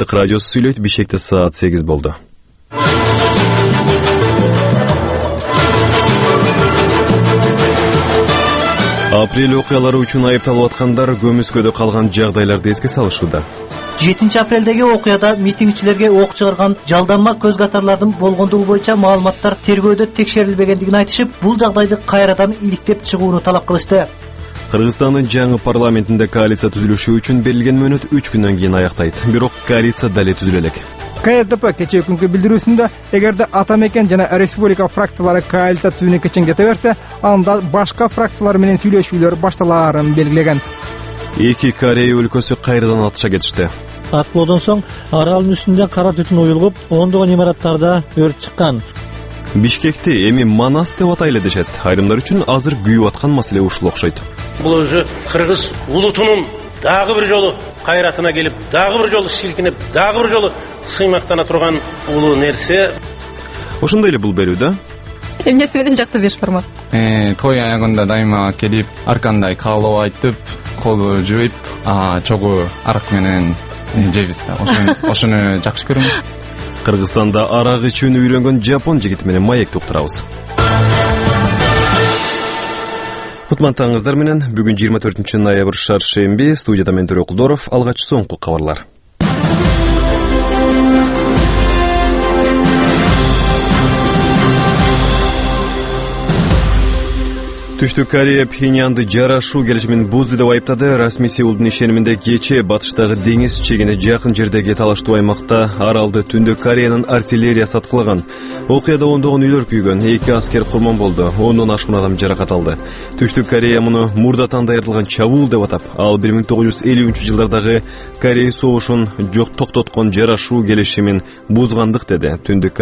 Азаттык радиосу сүйлөйт. Бишкекте саат 8 болду. Апрель окуялары үчүн айыпталып аткандар көмүскөдө калган жагдайларды эске салышууда. 7 апрелдеги окуяда митингчилерге ок чыгарган жалданма көз катарлардын болгондугу боюнча маалыматтар тергөөдө текшерилбегендигин айтышып, бул жагдайды кайрадан иликтеп чыгууну талап кылышты. Кыргызстандын жаңы парламентинде коалиция түзүлүшү үчүн берилген мөөнөт 3 күндөн кийин аяктайт. Бирок коалиция дале түзүлө элек. КСДП кечээ күнкү билдирүүсүндө эгерде ата мекен жана республика фракциялары коалиция түзүүнү кечен кете берсе, анда башка фракциялар менен сүйлөшүүлөр башталаарын белгилеген. Эки Корея өлкөсү кайрадан атышка кетишти. Атлоодон соң аралдын үстүндө кара түтүн уюлуп, ондогон имараттарда өрт чыккан. Бишкекти эми Манас деп атайлы дешет. Айрымдар үчүн азыр күйүп аткан маселе ушул окшойт. Бул өзү кыргыз улутунун дагы бир жолу кайратына келип, дагы бир жолу силкинип, дагы бир жолу сыймактана турган улуу нерсе. Ошондой эле бул берүүдө эмнеси менен жакты беш бармак. Той аягында дайыма келип, аркандай каалоо айтып, колу жууп, чогуу арак менен жейбиз. Ошону жакшы көрөм. Кыргызстанда арак ичүүнү үйрөнгөн жапон жигити менен маекти уктурабыз. Кутман менен бүгүн 24 ноябрь шаршемби, студияда мен Төрө Кулдоров. Алгач соңку кабарлар. Түштүк Корея Пхеньянды жарашуу келишимин бузду деп айыптады. Расмий Сеулдун ишениминде кечээ батыштагы деңиз чегине жакын жердеги талаштуу аймакта аралды Түндүк Кореянын артиллериясы аткылаган. Окуяда ондогон үйлөр күйгөн, 2 аскер курман болду, 10дон ашкан адам жаракат алды. Түштүк Корея муну мурдатан даярдалган чабуул деп атап, ал 1950-жылдардагы Корея согушун токтоткон жарашуу келишимин бузгандык деди. Түндүк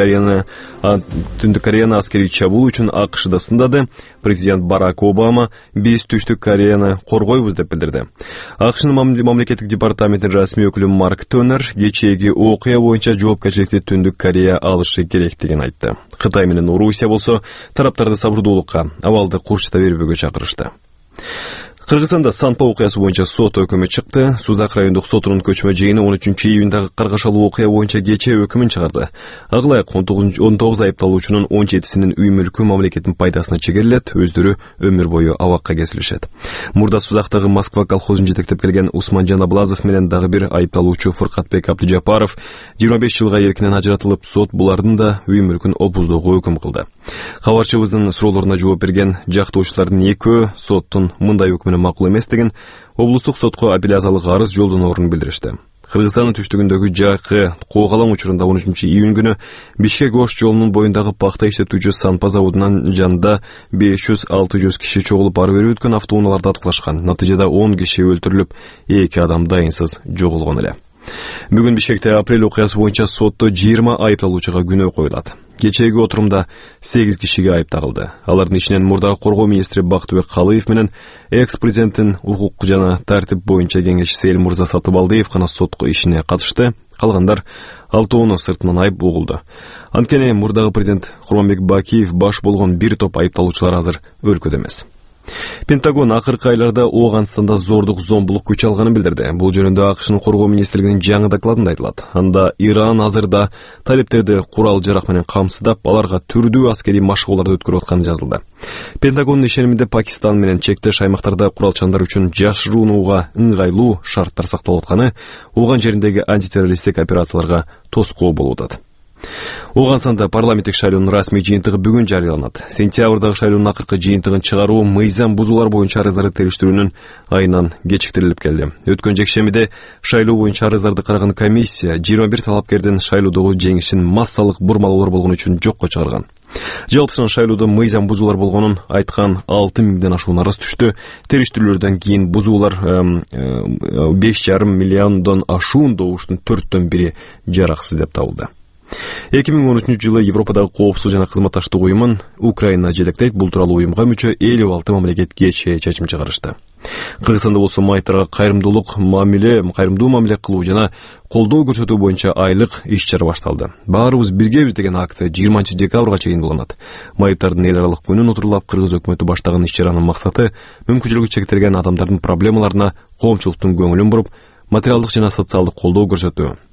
Кореяны аскерий чабуул үчүн АКШ да сындады. Президент Барак Обама биз Түштүк Кореяны коргойбуз деп билдирди. АКШнын мамлекеттик департаментинин расмий өкүлү Марк Тонер кечээги окуя боюнча жоопкерчиликти Түндүк Корея алышы керектигин айтты. Кытай менен Орусия болсо тараптарды сабырдуулукка, абалды курчута бербөөгө чакырышты. Кыргызстанда Санпа окуясы боюнча сот өкүмү чыкты. Сузак райондук сотунун көчмө жыйыны 13-июндагы каргашалуу окуя боюнча кечээ өкүмүн чыгарды. Агылай 19 айыпталуучунун 17синин үй мүлкү мамлекеттин пайдасына чегерилет, өздөрү өмүр бою абакка кесилишет. Мурда Сузактагы Москва колхозун жетектеп келген Усманжан Аблазов менен дагы бир айыпталуучу Фуркатбек Абдыжапаров 25 жылга эркинен ажыратылып, сот булардын да үй мүлкүн опуздоого өкүм кылды. Кабарчыбыздын суроолоруна жооп берген жактоочулардын экөө соттун мындай өкүмүнө макул эместигин облустук сотко апелляциялык арыз жолдоноорун билдиришти. Кыргызстандын түштүгүндөгү жакы Коогалаң учурунда 13-июнь күнү Бишкек-Ош жолунун боюндагы пахта иштетүүчү Санпа заводунун жанында 500-600 киши чогулуп ары бери өткөн автоунааларды аткылашкан. Натыйжада 10 киши өлтүрүлүп, 2 адам дайынсыз жоголгон эле. Бүгүн Бишкекте апрель окуясы боюнча сотто 20 айыпталуучуга күнөө коюлат. Кечээги отурумда 8 кишиге айып тагылды. Алардын ичинен мурдагы коргоо министри Бактыбек Калыев менен экс-президенттин укук жана тартип боюнча кеңешчиси Элмурза Сатыбалдиев гана сотко ишине катышты. Калгандар 6 сыртынан айып угулду. Анткени мурдагы президент Курманбек Бакиев баш болгон бир топ айыпталуучулар азыр өлкөдө эмес. Пентагон акыркы айларда Ооганстанда зордук зомбулук күч алганын билдирди. Бул жөнүндө АКШнын коргоо министрлигинин жаңы докладында айтылат. Анда Иран азырда талептерди курал жарак менен камсыздап, аларга түрдүү аскерий машыгууларды өткөрүп атканы жазылды. Пентагондун ишениминде Пакистан менен чектеш аймактарда куралчандар үчүн жашырууга ыңгайлуу шарттар сакталып атканы Ооган жериндеги антитеррористтик операцияларга тоскоол болуп атат. Ооганстанда парламенттик шайлоонун расмий жыйынтыгы бүгүн жарыяланат. Сентябрдагы шайлоонун акыркы жыйынтыгын чыгаруу мыйзам бузуулар боюнча арыздарды териштирүүнүн айынан кечиктирилип келди. Өткөн жекшембиде шайлоо боюнча арыздарды караган комиссия 21 талапкердин шайлоодогу жеңишин массалык бурмалоолор болгон үчүн жокко чыгарган. Жалпысынан шайлоодо мыйзам бузуулар болгонун айткан 6000ден ашуун арыз түштү. Териштирүүлөрдөн кийин бузуулар 5,5 миллиондон ашуун добуштун 4/1 жараксыз деп табылды. 2013-жылы Европадагы коопсуздук жана кызматташтык уюмун Украина желектейт. Бул тууралуу уюмга мүчө 56 мамлекет кечээ чечим чыгарышты. Кыргызстанда болсо майыптарга кайрымдуу мамиле кылуу жана колдоо көрсөтүү боюнча айлык иш-чара башталды. Баарыбыз биргебиз деген акция 20 декабрга чейин уланат. Майыптардын эл аралык күнүн отурлап Кыргыз өкмөтү баштаган иш-чаранын максаты мүмкүнчүлүгү чектелген адамдардын проблемаларына коомчулуктун көңүлүн буруп, материалдык жана социалдык колдоо көрсөтүү.